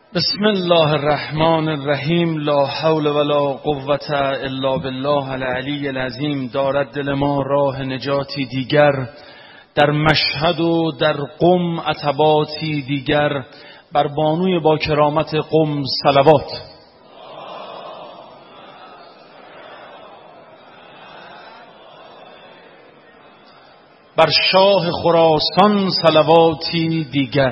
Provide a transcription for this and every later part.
بسم الله الرحمن الرحیم. لا حول ولا قوة الا بالله العلی العظیم. دارد دل ما راه نجاتی دیگر، در مشهد و در قم عتباتی دیگر، بر بانوی با کرامت قم صلوات. بر شاه خراسان صلواتی دیگر.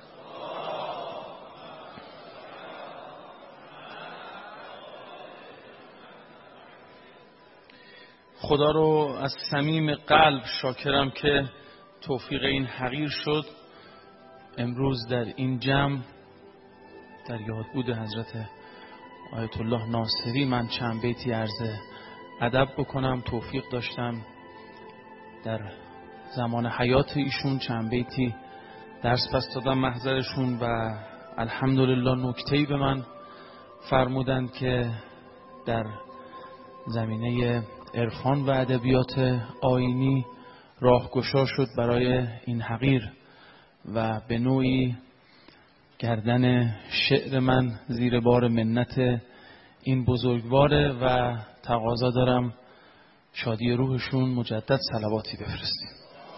خدا رو از صمیم قلب شاکرم که توفیق این حقیر شد امروز در این جمع در یادبود حضرت آیت الله ناصری من چند بیتی عرض ادب بکنم. توفیق داشتم در زمان حیات ایشون چند بیتی درس پس دادم محضرشون و الحمدلله نکته‌ای به من فرمودند که در زمینه عرفان و ادبیات آیینی راهگشا شد برای این حقیر و به نوعی گردن شعر من زیر بار منت این بزرگواره و تقاضا دارم شادی روحشون مجدد صلواتی بفرستیم.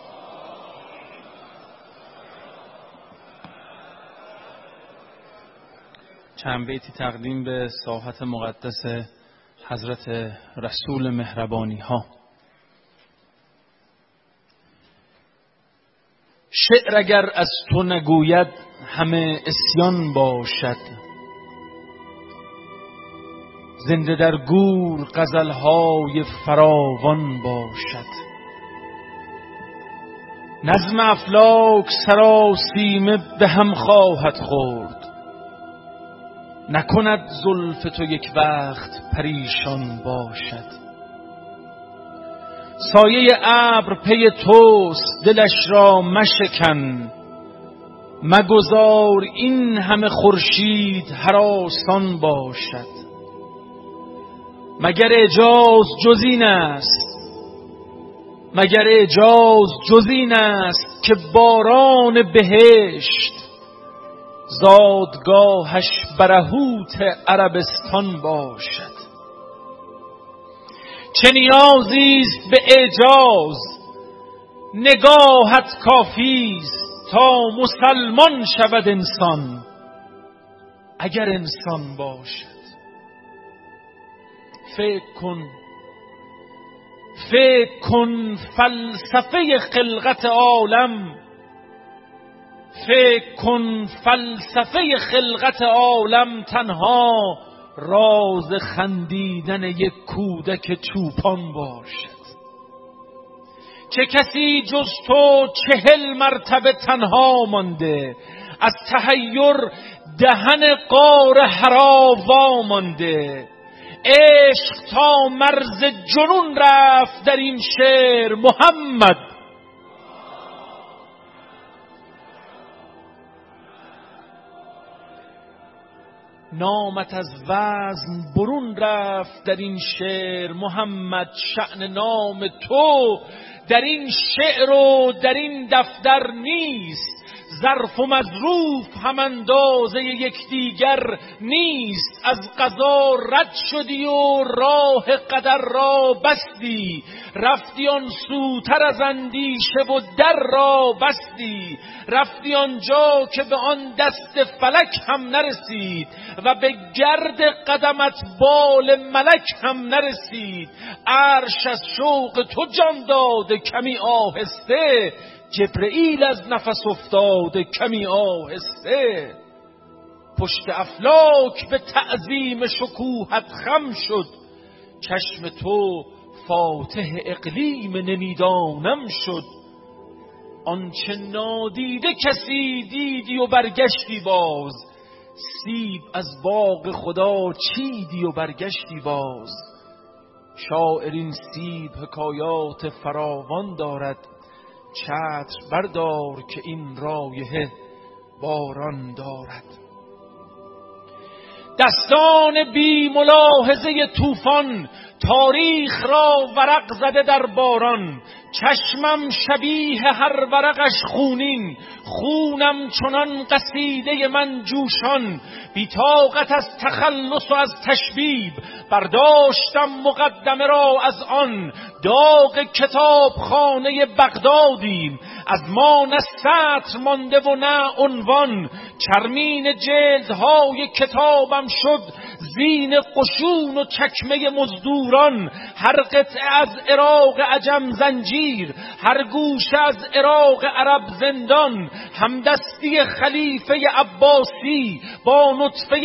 چند بیتی تقدیم به ساحت مقدس حضرت رسول مهربانی ها. شعر اگر از تو نگوید همه عصیان باشد، زنده در گور غزلهای فراوان باشد. نظم افلاک سراسیمه به هم خواهد خورد، نکند زلف تو یک وقت پریشان باشد. سایه ابر پی توست دلش را مشکن، مگذار این همه خورشید هراسان باشد. مگر اعجاز جز این است، مگر اعجاز جز این است که باران بهشت زادگاهش برهوت عربستان باشد. چه نیازی است به اعجاز، نگاهت کافی است تا مسلمان شود انسان اگر انسان باشد. فکر کن فلسفه خلقت عالم، فکر کن فلسفه خلقت عالم تنها راز خندیدن یک کودک چوپان باشد. چه کسی جز تو 40 مرتبه تنها مانده، از تحیر دهن غار حرا وامانده. عشق تا مرز جنون رفت در این شعر محمد، نامت از وزن برون رفت در این شعر محمد. شأن نام تو در این شعر و در این دفتر نیست، ظرف و مظروف هم اندازه یکدیگر نیست. از قضا رد شدی و راه قدر را بستی، رفتی آن سوتر از اندیشه و در را بستی. رفتی آنجا که به آن دست فلک هم نرسید و به گرد قدمت بال ملک هم نرسید. عرش از شوق تو جان داده کمی آهسته، جبرئیل از نفس افتاده کمی آهسته. پشت افلاک به تعظیم شکوهت خم شد، چشم تو فاتح اقلیم نمیدانم شد. آنچه نادیده کسی دیدی و برگشتی باز، سیب از باغ خدا چیدی و برگشتی باز. شاعر این سیب حکایات فراوان دارد، چتر بردار که این رایحه باران دارد. دستان بی ملاحظه طوفان تاریخ را ورق زده در باران، چشمم شبیه هر ورقش خونین، خونم چنان قصیده من جوشان، بی طاقت از تخلص و از تشبیب، برداشتم مقدمه را از آن، داغ کتابخانه بغدادیم، از ما نه سطر مانده و نه عنوان، چرمین جلدهای کتابم شد زین قشون و چکمه مزدوران، هر قطعه از عراق عجم زنجیر، هر گوشه از عراق عرب زندان، همدستی خلیفه عباسی با نطفه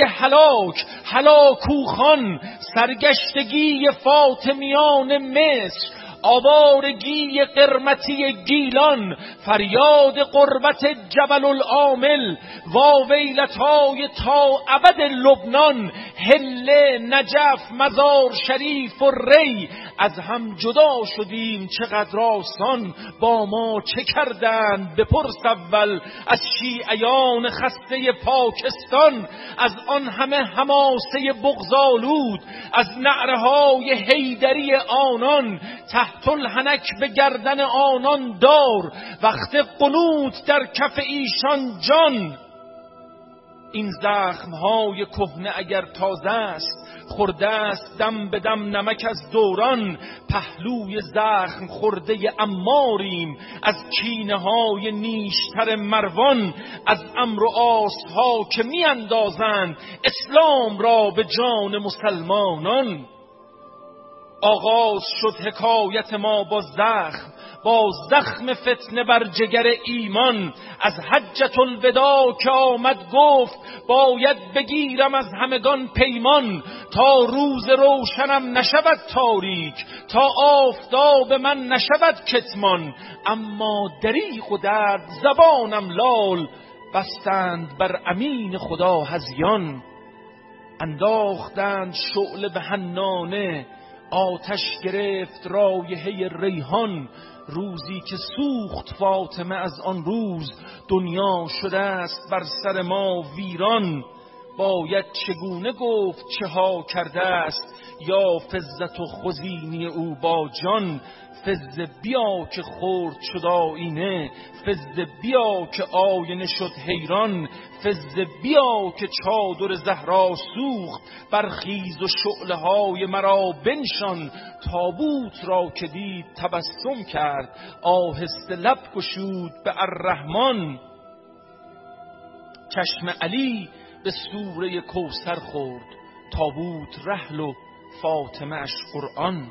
هلاکوخان، سرگشتگی فاطمیان مصر، آوارگی قرمتی گیلان، فریاد قربت جبل العامل، واویلتای تا ابد لبنان، هله، نجف، مزار شریف و ری، از هم جدا شدیم چقدر آسان، با ما چه کردند بپرس اول از شیعیان خسته پاکستان، از آن همه حماسه بغض‌آلود، از نعره‌های حیدری آنان، تحت الحنک به گردن آنان دار، وقت قنوت در کف ایشان جان. این زخمهای کهنه اگر تازه است، خورده است دم به دم نمک از دوران، پهلوی زخم خورده عماریم از کینه های نیشتر مروان، از امر و آسها که می اندازند اسلام را به جان مسلمانان. آغاز شد حکایت ما با زخم فتنه بر جگر ایمان، از حجة الوداع که آمد گفت باید بگیرم از همگان پیمان، تا روز روشنم نشود تاریک، تا آفتاب من نشود کتمان، اما دریغ و درد زبانم لال، بستند بر امین خدا هذیان. انداختند شعله به حنانه، آتش گرفت رایحه ریحان، روزی که سوخت فاطمه از آن روز، دنیا شده است بر سر ما ویران. باید چگونه گفت چه ها کرده است، یا فزت و خزینی او با جان، فز بیا که خورد شد آینه، فز بیا که آینه شد حیران، فز بیا که چادر زهرا سوخت، برخیز و شعله های مرا بنشان، تابوت را که دید تبسم کرد، آهسته لب گشود به الرحمن. چشم علی به سوره کوثر خورد، تابوت رحل و فاطمه اش قرآن.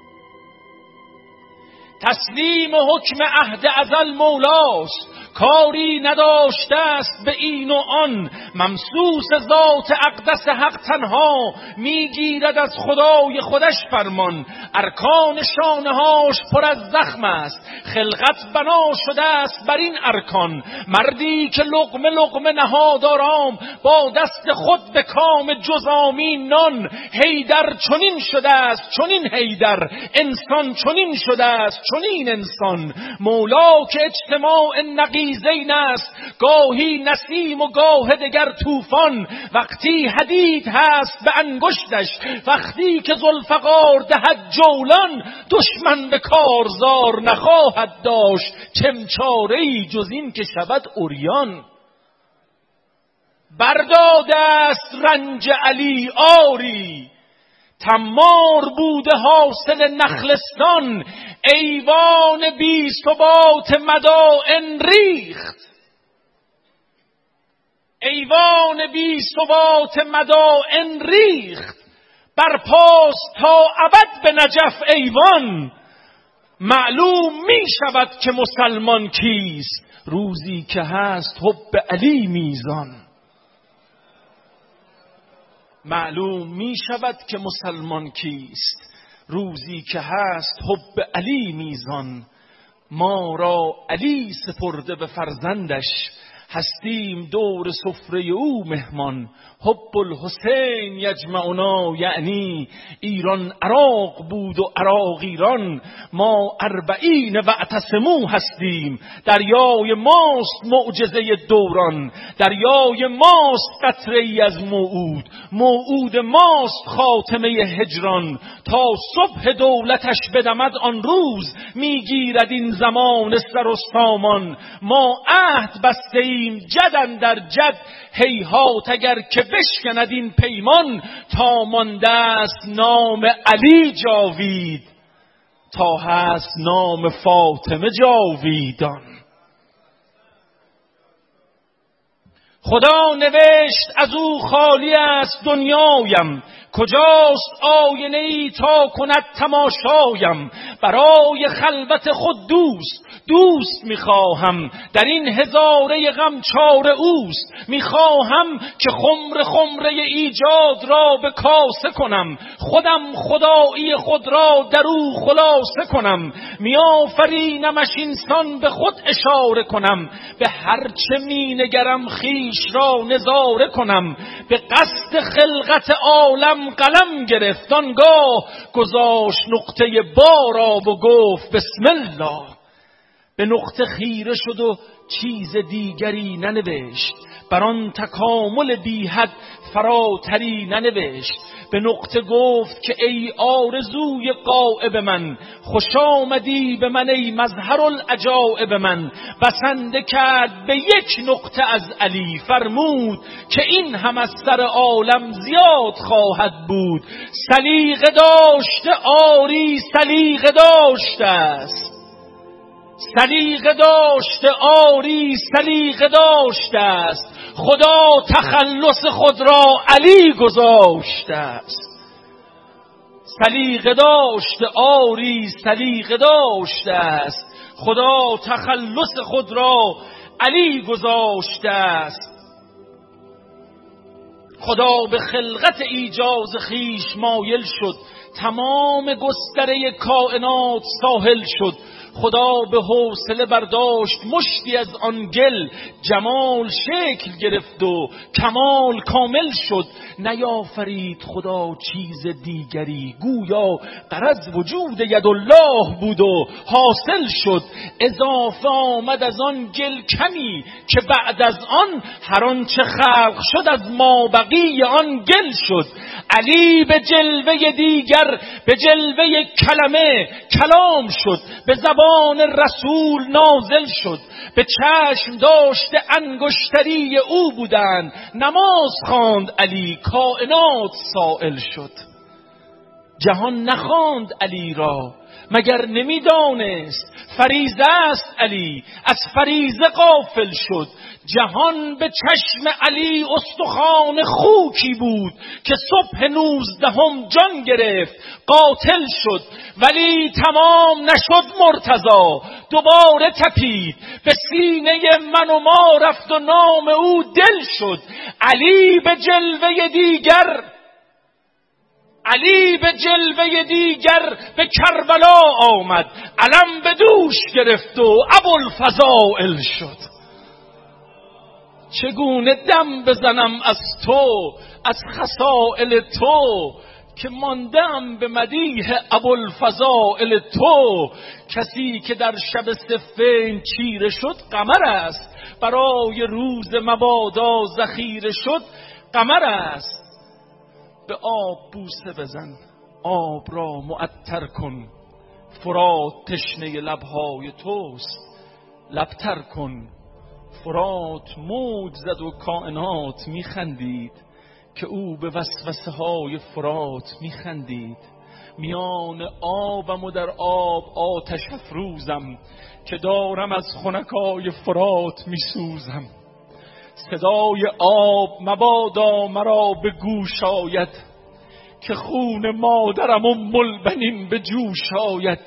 تسلیم حکم عهد ازل مولاست، کاری نداشته است به این و آن، ممسوس ذات اقدس حق تنها، میگیرد از خدای خودش فرمان، ارکان شانهاش پر از زخم است، خلقت بنا شده است بر این ارکان، مردی که لقمه لقمه نهاد آرام، با دست خود به کام جز آمین نان، حیدر چنین شده است چنین حیدر، انسان چنین شده است چنین انسان، مولا که اجتماع نقیضین است، گاهی نسیم و گاه دگر طوفان، وقتی حدید هست به انگشتش، وقتی که ذوالفقار دهد جولان، دشمن به کارزار نخواهد داشت، چمچاره‌ای جز این که شود عریان. برداده است رنج علی آری، تمار بوده حاصل نخلستان، ایوان بی ثبات مدائن ریخت، ایوان بی ثبات مدائن ریخت، برپاست تا ابد به نجف ایوان، معلوم می شود که مسلمان کیست، روزی که هست حب علی میزان. معلوم می شود که مسلمان کیست، روزی که هست حب علی میزان. ما را علی سپرده به فرزندش، هستیم دور سفره او مهمان. حب الحسین یجمعنا، یعنی ایران عراق بود و عراق ایران. ما 40 واعتصموا هستیم، دریای ماست معجزه دوران. دریای ماست قطره ای از موعود، موعود ماست خاتمه هجران. تا صبح دولتش بدمد آن روز، میگیرد این زمان سر و سامان. ما عهد بسته ایم جد در جد، هیهات اگر که بشکند این پیمان. تا مانده است نام علی جاوید، تا هست نام فاطمه جاویدان. خدا نوشت از او خالی است دنیایم، کجاست آینه ای تا کند تماشایم. برای خلوت خود دوست میخواهم، در این هزاره غم چاره اوست. میخواهم که خمره ایجاد را به کاسه کنم، خودم خدایی خود را در او خلاصه کنم. میآفرینمش اینسان به خود اشاره کنم، به هرچه مینگرم خیش را نظاره کنم. به قصد خلقت عالم قلم گرفت، آنگاه گذاشت نقطه با را و گفت بسم الله. به نقطه خیره شد و چیز دیگری ننوشت، بر آن تکامل بی حد فراتری ننوشت. به نقطه گفت که ای آرزوی غایب من، خوش آمدی به من ای مظهر العجایب من. بسنده کرد به یک نقطه از علی، فرمود که این هم از سر عالم زیاد خواهد بود. سلیقه داشته آری سلیقه داشته است، سلیقه داشته آری سلیقه داشته است. خدا تخلص خود را علی گذاشته است. سلیقه داشته آری سلیقه داشته است، خدا تخلص خود را علی گذاشته است. خدا به خلقت ایجاز خیش مایل شد، تمام گستره کائنات ساحل شد. خدا به حوصله برداشت مشتی از آن گل، جمال شکل گرفت و کمال کامل شد. نیافرید خدا چیز دیگری، گویا غرض وجود یدالله بود و حاصل شد. اضافه آمد از آن گل کمی، که بعد از آن هر آنچه خلق شد از مابقی آن گل شد. علی به جلوه دیگر، به جلوه کلمه کلام شد، به زبان رسول نازل شد. به چشم داشته انگشتری او بودند، نماز خواند علی کائنات سائل شد. جهان نخواند علی را مگر نمیدانست فریضه است علی، از فریضه غافل شد. جهان به چشم علی استخوان خوکی بود، که صبح 19 جان گرفت قاتل شد. ولی تمام نشد مرتضی، دوباره تپید به سینه من و ما رفت و نام او دل شد. علی به جلوه دیگر، علی به جلوه دیگر به کربلا آمد، علم به دوش گرفت و ابوالفضائل شد. چگونه دم بزنم از تو، از خصائل تو، که ماندم به مدیح ابوالفضائل تو. کسی که در شب صفین چیره شد قمر است، برای روز مبادا ذخیره شد قمر است. به آب بوسه بزن آب را معطر کن، فرات تشنه لبهای توست لبتر کن. فرات موج زد و کائنات میخندید، که او به وسوسه های فرات میخندید. میان آبم و در آب آتش افروزم، که دارم از خنکای فرات میسوزم. صدای آب مبادا مرا به گوش آید، که خون مادرم البنین به جوش آید.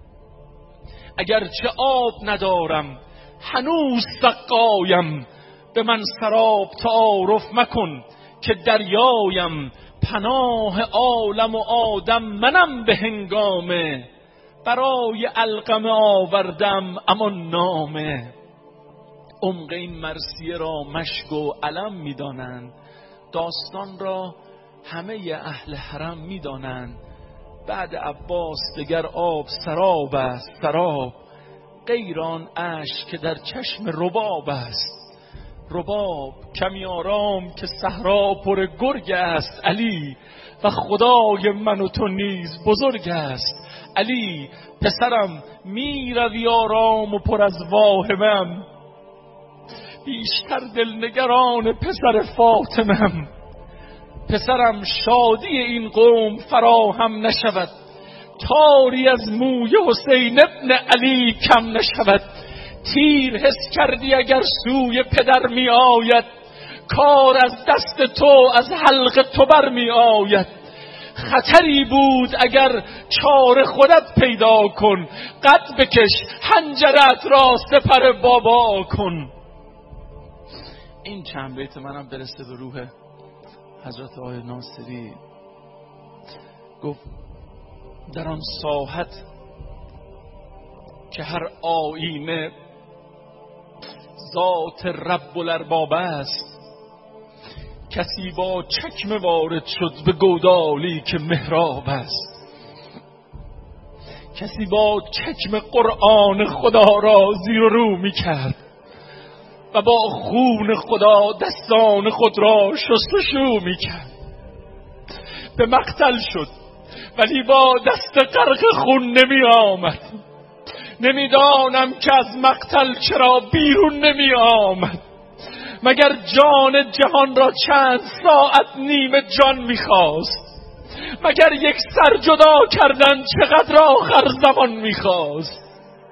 اگرچه آب ندارم هنوز سقایم، به من سراب تعارف مکن که دریایم. پناه عالم و آدم منم به هنگامه، برای علقمه آوردم اما نامه. عمق این مرثیه را مشک و علم می‌دانند. داستان را همه اهل حرم می‌دانند. بعد عباس دگر آب سراب است سراب، غیر آن اشک که در چشم رباب است. رباب کمی آرام که صحرا پر گرگ است علی، و خدای من و تو نیز بزرگ است علی. پسرم می روی آرام و پر از واهمم، بیشتر دلنگران پسر فاطمم. پسرم شادی این قوم فراهم نشود، تاری از موی حسین ابن علی کم نشود. تیر حس کردی اگر سوی پدر می آید، کار از دست تو از حلق تو بر می آید. خطری بود اگر چاره خودت پیدا کن، قد بکش حنجرت را سپر بابا کن. این چند بیت منم برسه به روح حضرت آقای ناصری. گفت در آن ساحت که هر آینه ذات رب الارباب است، کسی با چکمه وارد شد به گودالی که محراب است. کسی با چکمه قرآن خدا را زیر و رو می کرد و با خون خدا دستان خود را شستشو می کرد. به مقتل شد ولی با دست غرق خون نمی آمد. نمیدانم که از مقتل چرا بیرون نمی آمد. مگر جان جهان را چند ساعت نیمه جان میخواست؟ مگر یک سر جدا کردن چقدر آخر زمان میخواست؟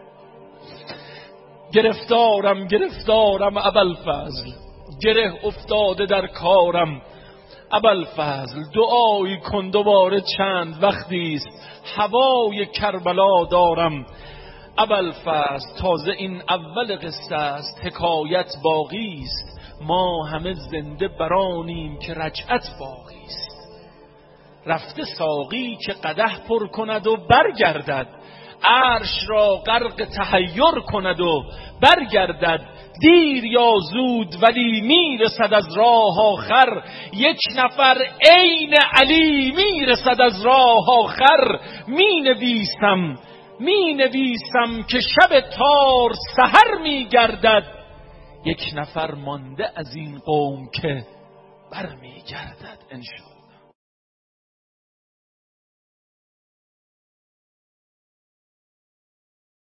گرفتارم ابوالفضل، گره افتاده در کارم ابوالفضل. دعایی کن دوباره چند وقتیست، هوای کربلا دارم ابوالفضل. تازه این اول قصه است، حکایت باقی است. ما همه زنده برانیم که رجعت باقی است. رفته ساقی که قدح پر کند و برگردد، عرش را غرق تحیر کند و برگردد. دیر یا زود ولی میرسد از راه آخر، یک نفر عین علی میرسد از راه آخر. می نویسم که شب تار سحر میگردد، یک نفر مانده از این قوم که برمیگردد. انشاءالله.